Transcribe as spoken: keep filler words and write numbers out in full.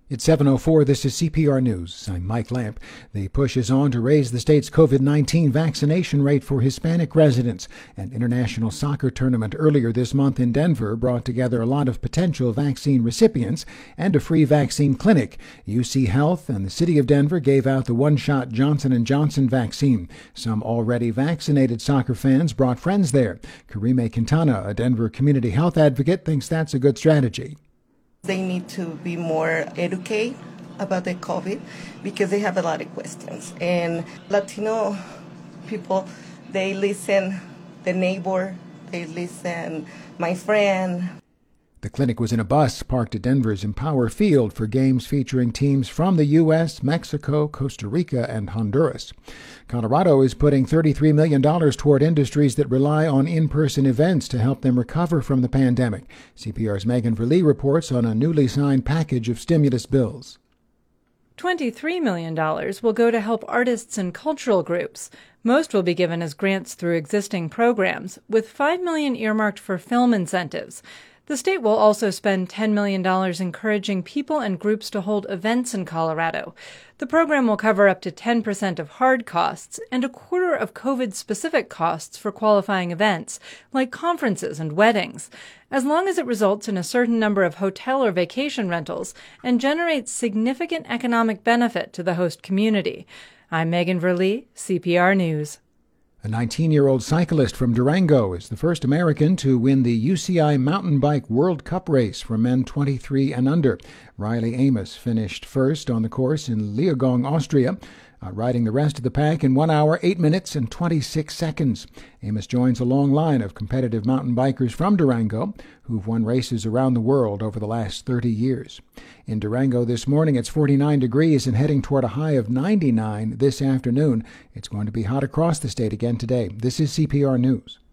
It's seven oh four. This is C P R News. I'm Mike Lamp. The push is on to raise the state's COVID nineteen vaccination rate for Hispanic residents. An international soccer tournament earlier this month in Denver brought together a lot of potential vaccine recipients and a free vaccine clinic. U C Health and the city of Denver gave out the one-shot Johnson and Johnson vaccine. Some already vaccinated soccer fans brought friends there. Karime Quintana, a Denver community health advocate, thinks that's a good strategy. They need to be more educated about the COVID because they have a lot of questions. And Latino people, they listen the neighbor, they listen my friend. The clinic was in a bus parked at Denver's Empower Field for games featuring teams from the U S, Mexico, Costa Rica, and Honduras. Colorado is putting thirty-three million dollars toward industries that rely on in-person events to help them recover from the pandemic. C P R's Megan Verlee reports on a newly signed package of stimulus bills. twenty-three million dollars will go to help artists and cultural groups. Most will be given as grants through existing programs, with five million dollars earmarked for film incentives. The state will also spend ten million dollars encouraging people and groups to hold events in Colorado. The program will cover up to ten percent of hard costs and a quarter of COVID-specific costs for qualifying events, like conferences and weddings, as long as it results in a certain number of hotel or vacation rentals and generates significant economic benefit to the host community. I'm Megan Verlee, C P R News. A nineteen-year-old cyclist from Durango is the first American to win the U C I Mountain Bike World Cup race for men twenty-three and under. Riley Amos finished first on the course in Leogong, Austria, uh, riding the rest of the pack in one hour, eight minutes, and twenty-six seconds. Amos joins a long line of competitive mountain bikers from Durango who've won races around the world over the last thirty years. In Durango this morning, it's forty-nine degrees and heading toward a high of ninety-nine this afternoon. It's going to be hot across the state again today. This is C P R News.